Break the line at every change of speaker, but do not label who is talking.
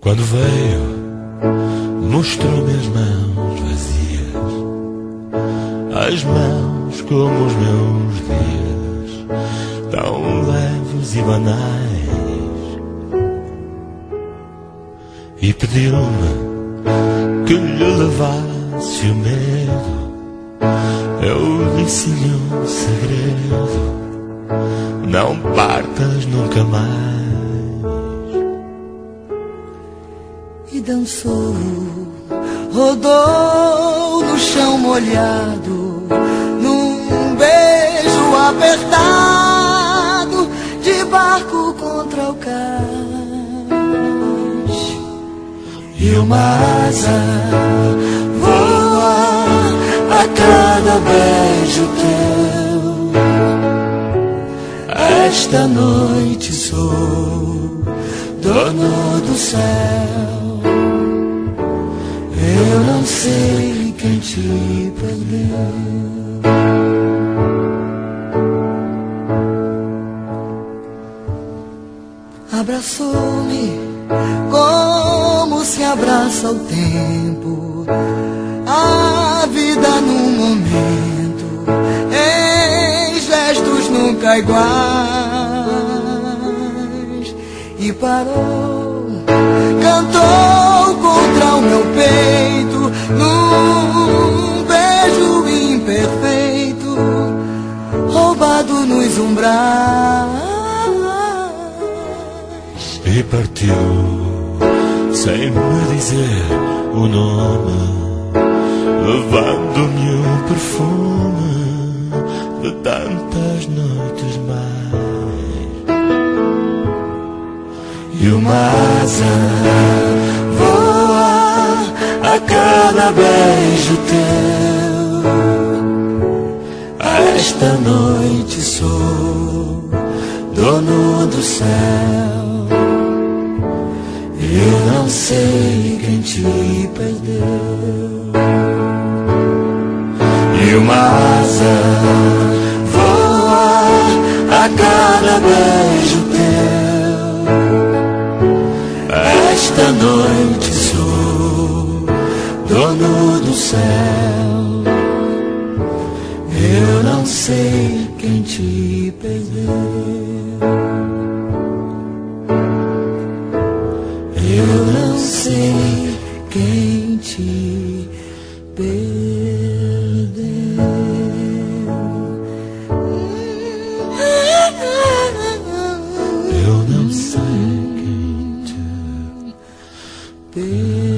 Quando veio, mostrou-me as mãos vazias, as mãos como os meus dias, tão leves e banais, e pediu-me que lhe levasse o medo. Eu disse-lhe um segredo: não partas nunca mais.
E dançou, rodou no chão molhado, num beijo apertado, de barco contra o cais. E uma asa voa a cada beijo teu. Esta noite sou dono do céu. Eu não sei quem te perdeu. Abraçou-me como se abraça o tempo, a vida num momento, em gestos nunca iguais. E parou, cantou contra o meu peito, num beijo imperfeito, roubado nos umbrais.
E partiu sem me dizer o nome, levando-me o perfume de tantas noites mais. E uma asa voa a cada beijo teu. Esta noite sou dono do céu. Eu não sei quem te perdeu. E uma asa voa a cada beijo teu. Esta noite sou dono do céu. Eu não sei quem te perdeu. Eu não sei quem te perdeu. Eu não sei quem te perdeu.